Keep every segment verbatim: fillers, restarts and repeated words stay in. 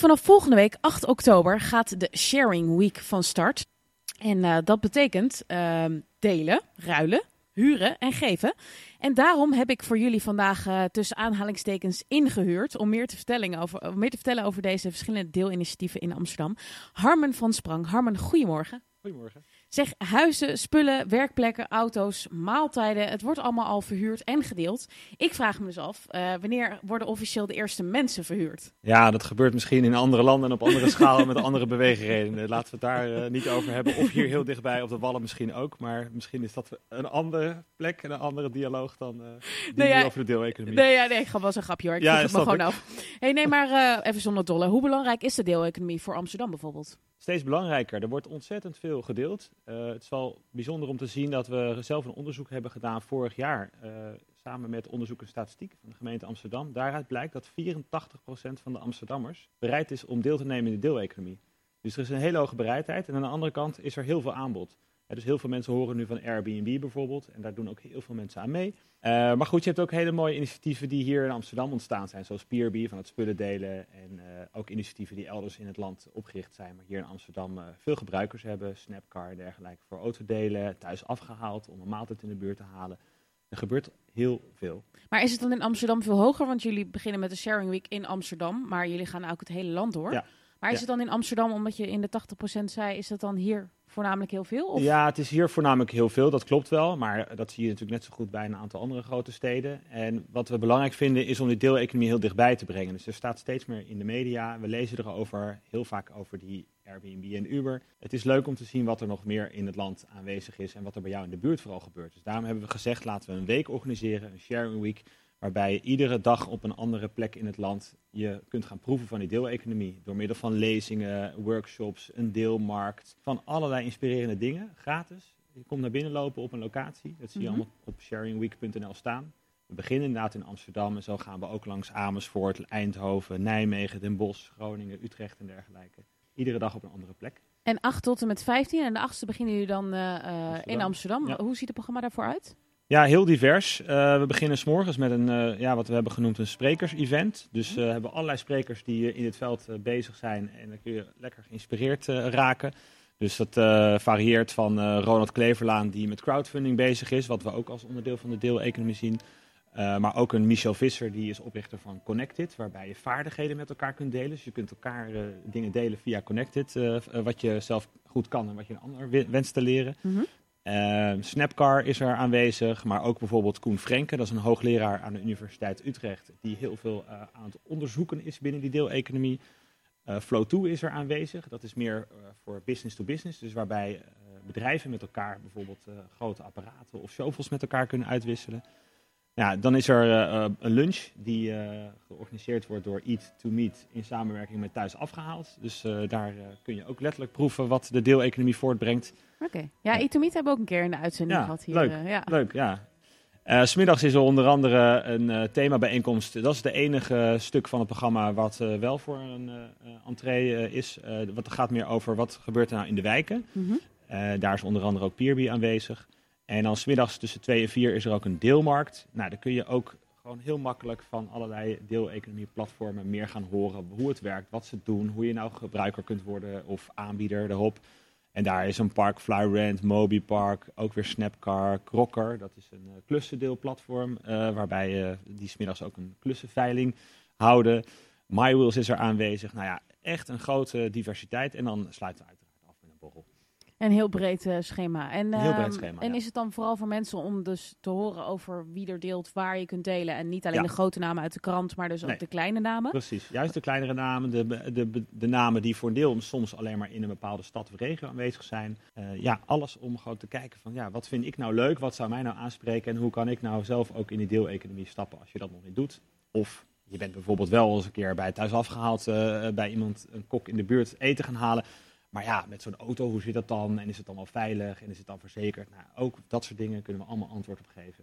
Vanaf volgende week, acht oktober, gaat de Sharing Week van start. En uh, dat betekent uh, delen, ruilen, huren en geven. En daarom heb ik voor jullie vandaag uh, tussen aanhalingstekens ingehuurd om meer te vertellen over, uh, meer te vertellen over deze verschillende deelinitiatieven in Amsterdam. Harmen van Sprang. Harmen, goedemorgen. Goedemorgen. Zeg, huizen, spullen, werkplekken, auto's, maaltijden, het wordt allemaal al verhuurd en gedeeld. Ik vraag me dus af, uh, wanneer worden officieel de eerste mensen verhuurd? Ja, dat gebeurt misschien in andere landen en op andere schalen met andere beweegredenen. Laten we het daar uh, niet over hebben. Of hier heel dichtbij op de Wallen misschien ook. Maar misschien is dat een andere plek en een andere dialoog dan uh, die nee, ja, over de deeleconomie. Nee, ja, nee, ik ga wel eens een grapje hoor. Ik ja, vroeg het me gewoon ik. af. Hey, nee, maar uh, even zonder dolle. Hoe belangrijk is de deeleconomie voor Amsterdam bijvoorbeeld? Steeds belangrijker. Er wordt ontzettend veel gedeeld. Uh, het is wel bijzonder om te zien dat we zelf een onderzoek hebben gedaan vorig jaar. Uh, samen met onderzoek en statistiek van de gemeente Amsterdam. Daaruit blijkt dat vierentachtig procent van de Amsterdammers bereid is om deel te nemen in de deeleconomie. Dus er is een hele hoge bereidheid. En aan de andere kant is er heel veel aanbod. Ja, dus heel veel mensen horen nu van Airbnb bijvoorbeeld. En daar doen ook heel veel mensen aan mee. Uh, maar goed, je hebt ook hele mooie initiatieven die hier in Amsterdam ontstaan zijn. Zoals Peerby van het spullen delen. En uh, ook initiatieven die elders in het land opgericht zijn. Maar hier in Amsterdam uh, veel gebruikers hebben. Snapcar en dergelijke voor autodelen. Thuis afgehaald om een maaltijd in de buurt te halen. Er gebeurt heel veel. Maar is het dan in Amsterdam veel hoger? Want jullie beginnen met de Sharing Week in Amsterdam. Maar jullie gaan ook het hele land door. Ja. Maar is ja. het dan in Amsterdam, omdat je in de tachtig procent zei, is dat dan hier voornamelijk heel veel? Of? Ja, het is hier voornamelijk heel veel, dat klopt wel. Maar dat zie je natuurlijk net zo goed bij een aantal andere grote steden. En wat we belangrijk vinden is om die deeleconomie heel dichtbij te brengen. Dus er staat steeds meer in de media. We lezen erover, heel vaak over die Airbnb en Uber. Het is leuk om te zien wat er nog meer in het land aanwezig is en wat er bij jou in de buurt vooral gebeurt. Dus daarom hebben we gezegd, laten we een week organiseren, een Sharing Week, waarbij je iedere dag op een andere plek in het land je kunt gaan proeven van die deeleconomie. Door middel van lezingen, workshops, een deelmarkt, van allerlei inspirerende dingen, gratis. Je komt naar binnen lopen op een locatie, dat zie je mm-hmm. allemaal op sharing week punt n l staan. We beginnen inderdaad in Amsterdam en zo gaan we ook langs Amersfoort, Eindhoven, Nijmegen, Den Bosch, Groningen, Utrecht en dergelijke. Iedere dag op een andere plek. En acht tot en met vijftien en de achtste beginnen jullie dan uh, uh, Amsterdam. in Amsterdam. Ja. Hoe ziet het programma daarvoor uit? Ja, heel divers. Uh, we beginnen 's morgens met een, uh, ja, wat we hebben genoemd een sprekers-event. Dus we uh, hebben allerlei sprekers die uh, in dit veld uh, bezig zijn. En dan kun je lekker geïnspireerd uh, raken. Dus dat uh, varieert van uh, Ronald Kleverlaan die met crowdfunding bezig is. Wat we ook als onderdeel van de deeleconomie zien. Uh, maar ook een Michel Visser, die is oprichter van Connected. Waarbij je vaardigheden met elkaar kunt delen. Dus je kunt elkaar uh, dingen delen via Connected. Uh, wat je zelf goed kan en wat je een ander wenst te leren. Mm-hmm. Uh, Snapcar is er aanwezig, maar ook bijvoorbeeld Koen Frenke, dat is een hoogleraar aan de Universiteit Utrecht, die heel veel uh, aan het onderzoeken is binnen die deeleconomie. Uh, Flow twee is er aanwezig, dat is meer uh, voor business to business, dus waarbij uh, bedrijven met elkaar bijvoorbeeld uh, grote apparaten of shovels met elkaar kunnen uitwisselen. Ja, dan is er uh, een lunch die uh, georganiseerd wordt door Eat to Meet in samenwerking met Thuis Afgehaald. Dus uh, daar uh, kun je ook letterlijk proeven wat de deeleconomie voortbrengt. Oké, okay. ja, Eat to Meet hebben we ook een keer in de uitzending ja, gehad hier. Leuk, uh, ja. leuk, ja. Uh, 's middags is er onder andere een uh, themabijeenkomst. Dat is de enige stuk van het programma wat uh, wel voor een uh, entree uh, is. Uh, wat gaat meer over wat gebeurt er nou in de wijken. Mm-hmm. Uh, daar is onder andere ook Peerby aanwezig. En dan 's middags tussen twee en vier is er ook een deelmarkt. Nou, daar kun je ook gewoon heel makkelijk van allerlei deeleconomie-platformen meer gaan horen. Hoe het werkt, wat ze doen, hoe je nou gebruiker kunt worden of aanbieder erop. En daar is een Park Flyrent, Mobipark, ook weer Snapcar, Krokker. Dat is een uh, klussendeelplatform uh, waarbij uh, die 's middags ook een klussenveiling houden. MyWheels is er aanwezig. Nou ja, echt een grote diversiteit. En dan sluiten we uiteraard af met een borrel. Een heel breed uh, schema. En, heel breed um, schema, En ja. is het dan vooral voor mensen om dus te horen over wie er deelt, waar je kunt delen. En niet alleen ja. de grote namen uit de krant, maar dus ook nee. de kleine namen? Precies, juist de kleinere namen. De, de, de, de namen die voor een deel soms alleen maar in een bepaalde stad of regio aanwezig zijn. Uh, ja, alles om gewoon te kijken van ja, wat vind ik nou leuk? Wat zou mij nou aanspreken? En hoe kan ik nou zelf ook in die deeleconomie stappen als je dat nog niet doet? Of je bent bijvoorbeeld wel eens een keer bij Thuis Afgehaald uh, bij iemand, een kok in de buurt, eten gaan halen. Maar ja, met zo'n auto, hoe zit dat dan? En is het dan wel veilig? En is het dan verzekerd? Nou, ook dat soort dingen kunnen we allemaal antwoord op geven. En uh,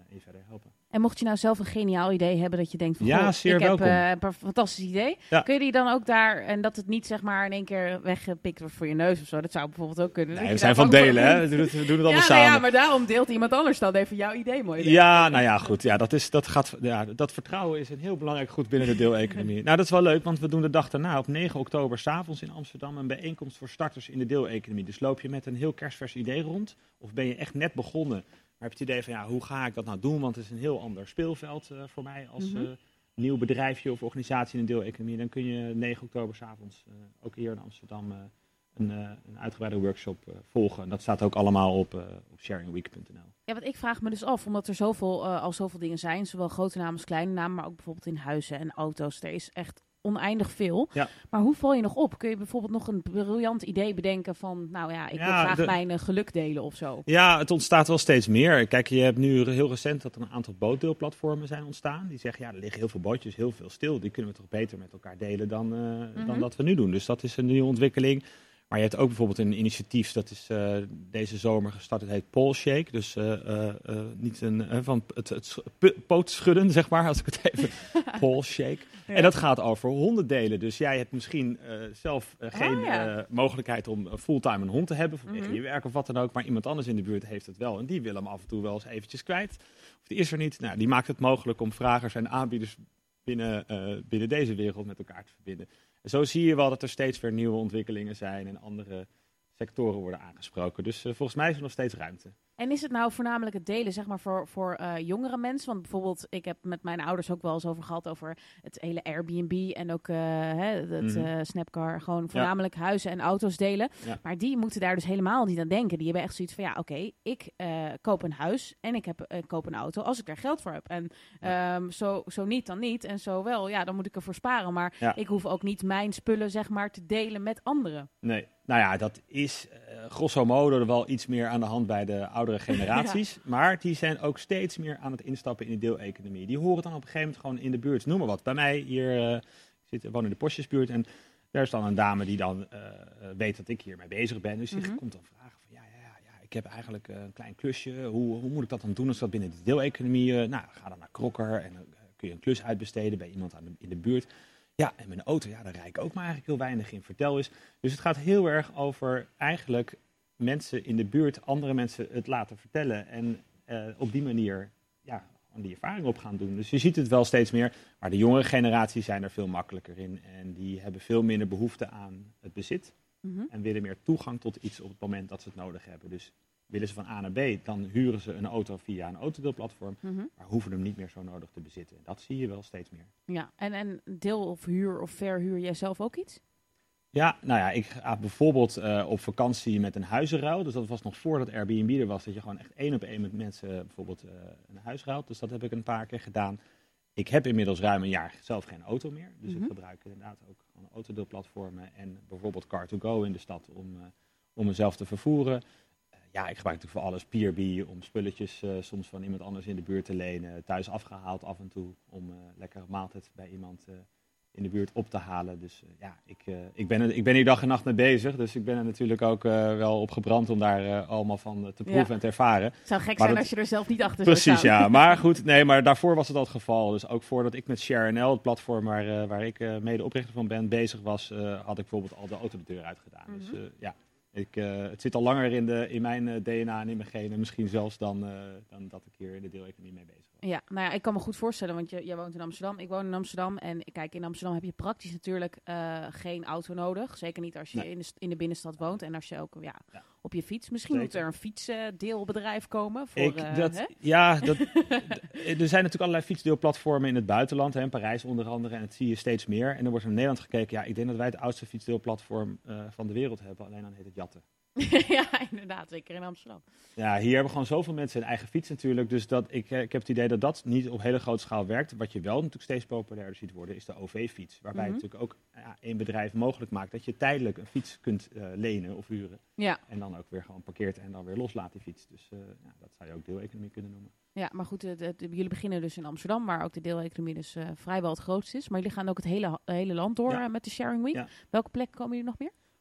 je verder helpen. En mocht je nou zelf een geniaal idee hebben dat je denkt van, Ja, goh, zeer ik welkom. heb uh, een fantastisch idee. Ja. Kun je die dan ook daar, en dat het niet zeg maar in één keer weggepikt wordt voor je neus of zo. Dat zou bijvoorbeeld ook kunnen. Nee, we zijn van delen, hè. We doen het, we doen het allemaal ja, samen. nou ja, maar daarom deelt iemand anders dan even jouw idee mooi. Ja, nou ja, goed. Ja, dat, is, dat, gaat, ja, dat vertrouwen is een heel belangrijk goed binnen de deeleconomie. Nou, dat is wel leuk, want we doen de dag daarna op negen oktober 's avonds in Amsterdam een bijeenkomst voor starters in de deeleconomie. Dus loop je met een heel kerstvers idee rond, of ben je echt net begonnen, maar heb je het idee van, ja, hoe ga ik dat nou doen? Want het is een heel ander speelveld uh, voor mij als uh, nieuw bedrijfje of organisatie in de deeleconomie. Dan kun je negen oktober 's avonds uh, ook hier in Amsterdam uh, een, uh, een uitgebreide workshop uh, volgen. En dat staat ook allemaal op, uh, op sharing week punt n l. Ja, want ik vraag me dus af, omdat er zoveel, uh, al zoveel dingen zijn, zowel grote namen als kleine namen, maar ook bijvoorbeeld in huizen en auto's. Er is echt oneindig veel. Ja. Maar hoe val je nog op? Kun je bijvoorbeeld nog een briljant idee bedenken van, nou ja, ik wil ja, graag de... mijn uh, geluk delen of zo? Ja, het ontstaat wel steeds meer. Kijk, je hebt nu heel recent dat er een aantal bootdeelplatformen zijn ontstaan. Die zeggen, ja, er liggen heel veel bootjes, heel veel stil. Die kunnen we toch beter met elkaar delen dan, uh, mm-hmm. dan dat we nu doen. Dus dat is een nieuwe ontwikkeling. Maar je hebt ook bijvoorbeeld een initiatief, dat is uh, deze zomer gestart, het heet Poolshake. Dus uh, uh, uh, niet een, uh, van het, het pootschudden, zeg maar, als ik het even... Poolshake. Ja. En dat gaat over hondendelen. Dus jij hebt misschien uh, zelf uh, geen oh, ja. uh, mogelijkheid om fulltime een hond te hebben, vanwege mm-hmm. je werk of wat dan ook. Maar iemand anders in de buurt heeft het wel. En die wil hem af en toe wel eens eventjes kwijt. Of die is er niet. Nou, die maakt het mogelijk om vragers en aanbieders binnen, uh, binnen deze wereld met elkaar te verbinden. En zo zie je wel dat er steeds weer nieuwe ontwikkelingen zijn en andere sectoren worden aangesproken. Dus uh, volgens mij is er nog steeds ruimte. En is het nou voornamelijk het delen, zeg maar, voor, voor uh, jongere mensen? Want bijvoorbeeld, ik heb met mijn ouders ook wel eens over gehad over het hele Airbnb en ook uh, hè, het mm-hmm. uh, Snapcar. Gewoon voornamelijk ja. huizen en auto's delen. Ja. Maar die moeten daar dus helemaal niet aan denken. Die hebben echt zoiets van, ja, oké, okay, ik uh, koop een huis en ik heb, uh, koop een auto als ik daar geld voor heb. En ja. um, zo, zo niet, dan niet. En zo wel, ja, dan moet ik ervoor sparen. Maar ja. ik hoef ook niet mijn spullen, zeg maar, te delen met anderen. Nee. Nou ja, dat is uh, grosso modo wel iets meer aan de hand bij de oudere generaties. Ja. Maar die zijn ook steeds meer aan het instappen in de deeleconomie. Die horen dan op een gegeven moment gewoon in de buurt. Noem maar wat. Bij mij hier, uh, ik zit, woon in de Postjesbuurt. En daar is dan een dame die dan uh, weet dat ik hiermee bezig ben. Dus die mm-hmm. komt dan vragen van ja, ja, ja, ja, ik heb eigenlijk uh, een klein klusje. Hoe, hoe moet ik dat dan doen als dat binnen de deeleconomie? Uh, nou, ga dan naar Krokker en dan uh, kun je een klus uitbesteden bij iemand aan de, in de buurt. Ja, en mijn auto, ja, daar rijd ik ook maar eigenlijk heel weinig in. Vertel eens. Dus het gaat heel erg over eigenlijk mensen in de buurt, andere mensen het laten vertellen. En uh, op die manier ja, die ervaring op gaan doen. Dus je ziet het wel steeds meer. Maar de jongere generaties zijn er veel makkelijker in. En die hebben veel minder behoefte aan het bezit. Mm-hmm. En willen meer toegang tot iets op het moment dat ze het nodig hebben. Dus willen ze van A naar B, dan huren ze een auto via een autodeelplatform. Mm-hmm. Maar hoeven hem niet meer zo nodig te bezitten. Dat zie je wel steeds meer. Ja, en, en deel of huur of verhuur jij zelf ook iets? Ja, nou ja, ik ga bijvoorbeeld uh, op vakantie met een huizenruil. Dus dat was nog voordat Airbnb er was. Dat je gewoon echt één op één met mensen bijvoorbeeld uh, een huis ruilt. Dus dat heb ik een paar keer gedaan. Ik heb inmiddels ruim een jaar zelf geen auto meer. Dus mm-hmm. ik gebruik inderdaad ook gewoon autodeelplatformen. En bijvoorbeeld car to go in de stad om, uh, om mezelf te vervoeren. Ja, ik gebruik natuurlijk voor alles Peerby om spulletjes uh, soms van iemand anders in de buurt te lenen. Thuis afgehaald af en toe om uh, lekker een maaltijd bij iemand uh, in de buurt op te halen. Dus uh, ja, ik, uh, ik, ben er, ik ben hier dag en nacht mee bezig. Dus ik ben er natuurlijk ook uh, wel op gebrand om daar uh, allemaal van uh, te proeven ja. en te ervaren. Het zou gek maar zijn dat... als je er zelf niet achter Precies, zou staan. Precies, ja. Maar goed, nee, maar daarvoor was het al het geval. Dus ook voordat ik met Share N L, het platform waar, uh, waar ik uh, mede oprichter van ben, bezig was, uh, had ik bijvoorbeeld al de auto de deur uitgedaan. Mm-hmm. Dus uh, ja. Ik, uh, het zit al langer in, de, in mijn uh, D N A en in mijn genen, misschien zelfs dan, uh, dan dat ik hier in de deeleconomie mee bezig ben. Ja, nou ja, ik kan me goed voorstellen, want je, jij woont in Amsterdam, ik woon in Amsterdam. En kijk, in Amsterdam heb je praktisch natuurlijk uh, geen auto nodig. Zeker niet als je nee. in, de, in de binnenstad woont en als je ook ja, ja. op je fiets. Misschien Zeker. moet er een fietsdeelbedrijf komen. Voor, ik, uh, dat, ja, dat, d- er zijn natuurlijk allerlei fietsdeelplatformen in het buitenland, hè, in Parijs onder andere, en dat zie je steeds meer. En er wordt in Nederland gekeken, ja, ik denk dat wij het oudste fietsdeelplatform uh, van de wereld hebben, alleen dan heet het Jatten. Ja, inderdaad, zeker in Amsterdam. Ja, hier hebben gewoon zoveel mensen een eigen fiets natuurlijk. Dus dat, ik, ik heb het idee dat dat niet op hele grote schaal werkt. Wat je wel natuurlijk steeds populairder ziet worden, is de O V-fiets. Waarbij mm-hmm. natuurlijk ook ja, één bedrijf mogelijk maakt dat je tijdelijk een fiets kunt uh, lenen of huren. Ja. En dan ook weer gewoon parkeert en dan weer loslaat die fiets. Dus uh, ja, dat zou je ook deeleconomie kunnen noemen. Ja, maar goed, de, de, de, jullie beginnen dus in Amsterdam, waar ook de deeleconomie dus uh, vrijwel het grootste is. Maar jullie gaan ook het hele, hele land door ja. uh, met de Sharing Week. Ja. Welke plekken komen jullie nog meer?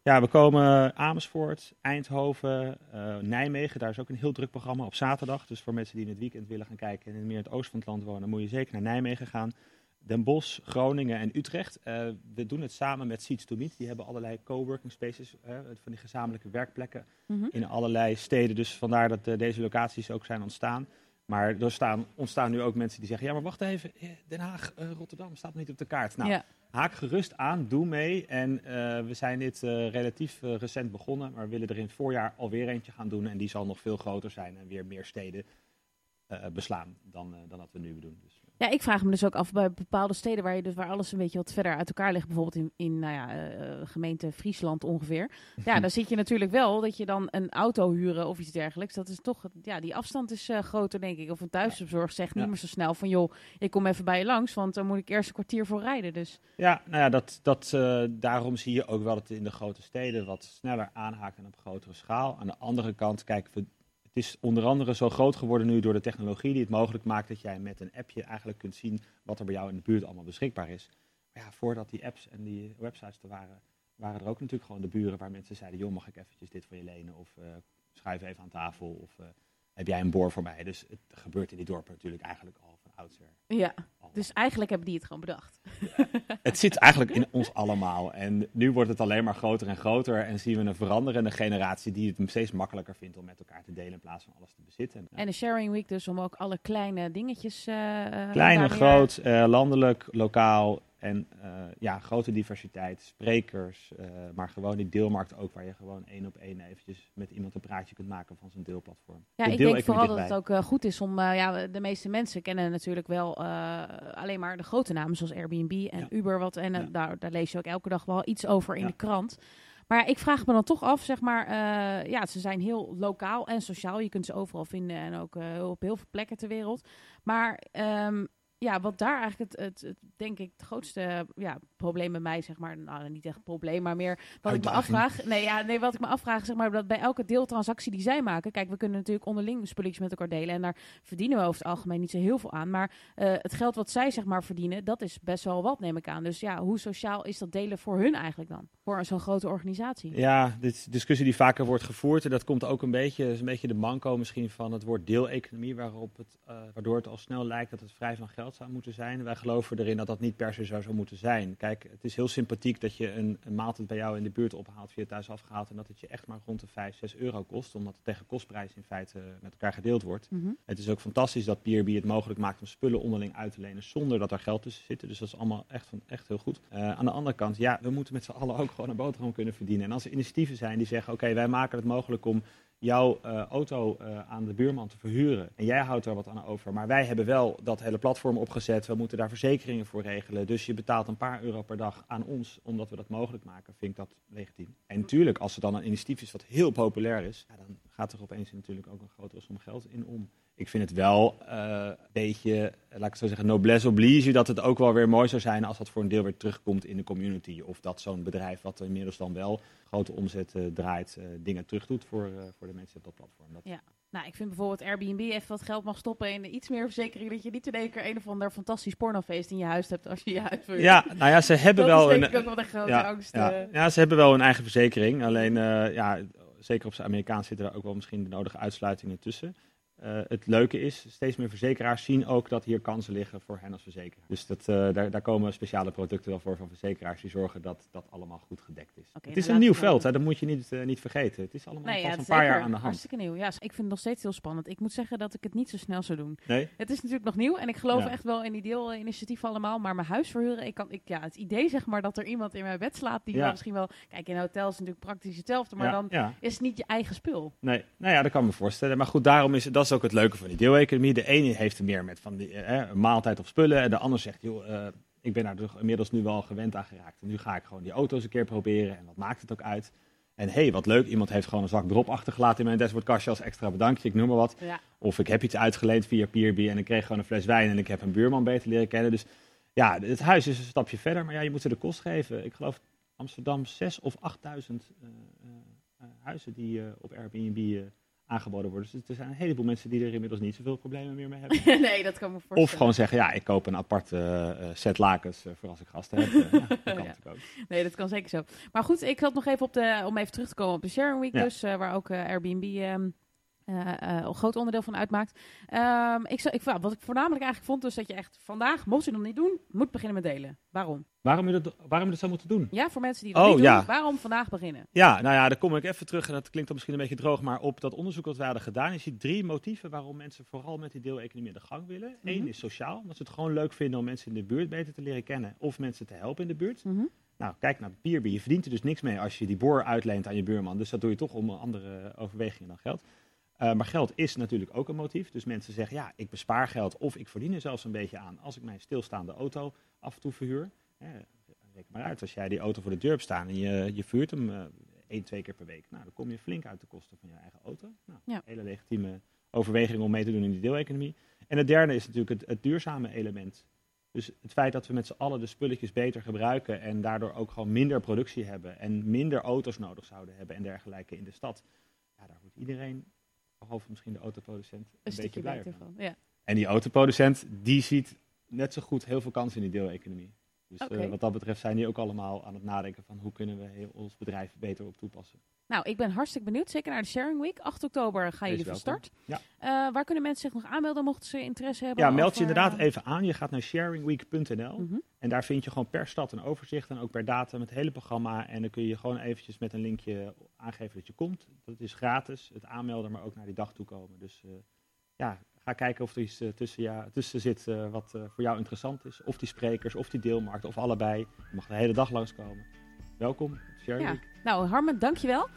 Ja, we komen Amersfoort, Eindhoven, uh, Nijmegen. Daar is ook een heel druk programma op zaterdag. Dus voor mensen die in het weekend willen gaan kijken en meer in het oosten van het land wonen, moet je zeker naar Nijmegen gaan. Den Bosch, Groningen en Utrecht. Uh, we doen het samen met Seeds to Meet. Die hebben allerlei coworking spaces, uh, van die gezamenlijke werkplekken mm-hmm. in allerlei steden. Dus vandaar dat uh, deze locaties ook zijn ontstaan. Maar er staan, ontstaan nu ook mensen die zeggen, ja maar wacht even, Den Haag, uh, Rotterdam staat niet op de kaart. Nou, ja. Haak gerust aan, doe mee. En uh, we zijn dit uh, relatief uh, recent begonnen, maar we willen er in het voorjaar alweer eentje gaan doen. En die zal nog veel groter zijn en weer meer steden uh, beslaan dan, uh, dan dat we nu doen. Dus, ja, ik vraag me dus ook af bij bepaalde steden waar, je dus, waar alles een beetje wat verder uit elkaar ligt. Bijvoorbeeld in, in nou ja, uh, gemeente Friesland ongeveer. Ja, dan zit je natuurlijk wel dat je dan een auto huren of iets dergelijks. Dat is toch, ja, die afstand is uh, groter denk ik. Of een thuiszorg zegt ja. niet meer zo snel van joh, ik kom even bij je langs, want dan moet ik eerst een kwartier voor rijden. Dus. Ja, nou ja, dat, dat, uh, daarom zie je ook wel dat in de grote steden wat sneller aanhaken en op grotere schaal. Aan de andere kant, kijk, we Het is onder andere zo groot geworden nu door de technologie die het mogelijk maakt dat jij met een appje eigenlijk kunt zien wat er bij jou in de buurt allemaal beschikbaar is. Maar ja, voordat die apps en die websites er waren, waren er ook natuurlijk gewoon de buren waar mensen zeiden, joh, mag ik eventjes dit voor je lenen? Of uh, schuif even aan tafel. Of uh, heb jij een boor voor mij? Dus het gebeurt in die dorpen natuurlijk eigenlijk al van oudsher. Ja, al dus eigenlijk hebben die het gewoon bedacht. Ja, het zit eigenlijk in ons allemaal. En nu wordt het alleen maar groter en groter. En zien we een veranderende generatie die het steeds makkelijker vindt om met elkaar te delen in plaats van alles te bezitten. En de Sharing Week dus om ook alle kleine dingetjes... Uh, Klein, groot, uh, landelijk, lokaal. En uh, ja, grote diversiteit, sprekers, uh, maar gewoon die deelmarkt ook, waar je gewoon één op één eventjes met iemand een praatje kunt maken van zijn deelplatform. Ja, de ik denk vooral dat het ook uh, goed is om, uh, ja, de meeste mensen kennen natuurlijk wel uh, alleen maar de grote namen zoals Airbnb en ja. Uber, wat, en uh, ja. daar, daar lees je ook elke dag wel iets over in ja. de krant. Maar ja, ik vraag me dan toch af, zeg maar, uh, ja, ze zijn heel lokaal en sociaal. Je kunt ze overal vinden en ook uh, op heel veel plekken ter wereld. Maar... Um, Ja, wat daar eigenlijk het, het, het denk ik, het grootste ja, probleem bij mij, zeg maar, nou niet echt probleem, maar meer wat Uitdaging. ik me afvraag. Nee, ja, nee, wat ik me afvraag, zeg maar, dat bij elke deeltransactie die zij maken, kijk, we kunnen natuurlijk onderling spulletjes met elkaar delen en daar verdienen we over het algemeen niet zo heel veel aan, maar uh, het geld wat zij, zeg maar, verdienen, dat is best wel wat, neem ik aan. Dus ja, hoe sociaal is dat delen voor hun eigenlijk dan? Voor zo'n grote organisatie? Ja, dit is een discussie die vaker wordt gevoerd en dat komt ook een beetje, is een beetje de manco misschien van het woord deeleconomie, waarop het, uh, waardoor het al snel lijkt dat het vrij van geld zou moeten zijn. Wij geloven erin dat dat niet per se zo zou moeten zijn. Kijk, het is heel sympathiek dat je een, een maaltijd bij jou in de buurt ophaalt, via thuis afgehaald en dat het je echt maar rond de vijf, zes euro kost, omdat het tegen kostprijs in feite met elkaar gedeeld wordt. Mm-hmm. Het is ook fantastisch dat P R B het mogelijk maakt om spullen onderling uit te lenen zonder dat er geld tussen zit. Dus dat is allemaal echt, van, echt heel goed. Uh, aan de andere kant, ja, we moeten met z'n allen ook gewoon een boterham kunnen verdienen. En als er initiatieven zijn die zeggen, oké, okay, wij maken het mogelijk om jouw uh, auto uh, aan de buurman te verhuren. En jij houdt er wat aan over. Maar wij hebben wel dat hele platform opgezet. We moeten daar verzekeringen voor regelen. Dus je betaalt een paar euro per dag aan ons, omdat we dat mogelijk maken. Vind ik dat legitiem. En natuurlijk, als er dan een initiatief is wat heel populair is, ja, dan gaat er opeens natuurlijk ook een grotere som geld in om. Ik vind het wel een uh, beetje, laat ik het zo zeggen, noblesse oblige, dat het ook wel weer mooi zou zijn als dat voor een deel weer terugkomt in de community. Of dat zo'n bedrijf, wat inmiddels dan wel grote omzet uh, draait, uh, dingen terug doet voor, uh, voor de mensen op dat platform. Dat... Ja. Nou, ik vind bijvoorbeeld Airbnb even wat geld mag stoppen in iets meer verzekering, dat je niet in één keer een of ander fantastisch pornofeest in je huis hebt als je je huis wil. Ja, nou ja, ze hebben dat wel is een. Denk ik ook wel een grote ja, angst. Ja, uh... ja, ze hebben wel een eigen verzekering. Alleen, uh, ja, zeker op zijn Amerikaans zitten er ook wel misschien de nodige uitsluitingen tussen. Uh, het leuke is, steeds meer verzekeraars zien ook dat hier kansen liggen voor hen als verzekeraar. Dus dat, uh, daar, daar komen speciale producten wel voor van verzekeraars die zorgen dat dat allemaal goed gedekt is. Okay, het is een nieuw veld, hè, dat moet je niet, uh, niet vergeten. Het is allemaal nee, pas ja, een paar jaar aan de hand. Hartstikke nieuw. Ja, ik vind het nog steeds heel spannend. Ik moet zeggen dat ik het niet zo snel zou doen. Nee? Het is natuurlijk nog nieuw en ik geloof ja. echt wel in die deelinitiatieven allemaal. Maar mijn huis verhuren, ik kan, ik, ja, het idee zeg maar dat er iemand in mijn bed slaapt die ja. wel misschien wel... Kijk, in hotels is natuurlijk praktisch hetzelfde, maar ja, dan ja. is het niet je eigen spul. Nee, nou ja, dat kan ik me voorstellen. Maar goed, daarom is dat is ook het leuke van die deeleconomie. De ene heeft er meer met van die, eh, een maaltijd of spullen. En de ander zegt, joh, uh, ik ben daar toch inmiddels nu wel gewend aan geraakt. En nu ga ik gewoon die auto's een keer proberen. En wat maakt het ook uit? En hé, hey, wat leuk. Iemand heeft gewoon een zak drop achtergelaten in mijn dashboardkastje als extra bedankje. Ik noem maar wat. Ja. Of ik heb iets uitgeleend via P R B en ik kreeg gewoon een fles wijn. En ik heb een buurman beter leren kennen. Dus ja, het huis is een stapje verder. Maar ja, je moet ze de kost geven. Ik geloof Amsterdam zes of achtduizend uh, uh, huizen die uh, op Airbnb uh, aangeboden worden. Dus er zijn een heleboel mensen die er inmiddels niet zoveel problemen meer mee hebben. Nee, dat kan me voorstellen. Of gewoon zeggen, ja, ik koop een aparte uh, set lakens uh, voor als ik gasten heb. Uh, ja, dat kan ja. natuurlijk ook. Nee, dat kan zeker zo. Maar goed, ik had nog even op de, om even terug te komen op de Sharing Week, ja. dus, uh, waar ook uh, Airbnb um, uh, uh, een groot onderdeel van uitmaakt. Um, ik, ik, wat ik voornamelijk eigenlijk vond, dus dat je echt vandaag, mocht je het nog niet doen, moet beginnen met delen. Waarom? Waarom je, dat, waarom je dat zou moeten doen? Ja, voor mensen die het oh, niet ja. doen, waarom vandaag beginnen? Ja, nou ja, daar kom ik even terug, en dat klinkt dan misschien een beetje droog, maar op dat onderzoek dat wij hadden gedaan, je ziet drie motieven waarom mensen vooral met die deeleconomie aan de gang willen. Eén mm-hmm. is sociaal, dat ze het gewoon leuk vinden om mensen in de buurt beter te leren kennen, of mensen te helpen in de buurt. Mm-hmm. Nou, kijk naar het bierbier. Je verdient er dus niks mee als je die boor uitleent aan je buurman. Dus dat doe je toch om andere overwegingen dan geld. Uh, maar geld is natuurlijk ook een motief. Dus mensen zeggen, ja, ik bespaar geld of ik verdien er zelfs een beetje aan als ik mijn stilstaande auto af en toe verhuur. Eh, reken maar uit, als jij die auto voor de deur hebt staan en je, je vuurt hem uh, één, twee keer per week. Nou, dan kom je flink uit de kosten van je eigen auto. Nou, ja. Hele legitieme overweging om mee te doen in die deeleconomie. En het derde is natuurlijk het, het duurzame element. Dus het feit dat we met z'n allen de spulletjes beter gebruiken en daardoor ook gewoon minder productie hebben en minder auto's nodig zouden hebben en dergelijke in de stad. Ja, daar wordt iedereen, behalve misschien de autoproducent, een, een beetje blijer van. van. Ja. En die autoproducent, die ziet net zo goed heel veel kansen in die deeleconomie. Dus okay. uh, wat dat betreft zijn die ook allemaal aan het nadenken van hoe kunnen we heel ons bedrijf beter op toepassen. Nou, ik ben hartstikke benieuwd. Zeker naar de Sharing Week. acht oktober gaan jullie van start. Ja. Uh, waar kunnen mensen zich nog aanmelden mochten ze interesse hebben? Ja, meld je uh, inderdaad even aan. Je gaat naar sharing week punt n l mm-hmm. en daar vind je gewoon per stad een overzicht en ook per datum het hele programma. En dan kun je gewoon eventjes met een linkje aangeven dat je komt. Dat is gratis. Het aanmelden, maar ook naar die dag toe komen. Dus uh, ja, ga kijken of er iets uh, tussen, ja, tussen zit uh, wat uh, voor jou interessant is. Of die sprekers, of die deelmarkt, of allebei. Je mag de hele dag langskomen. Welkom, Sharing ja. Week. Nou, Harmen, dankjewel.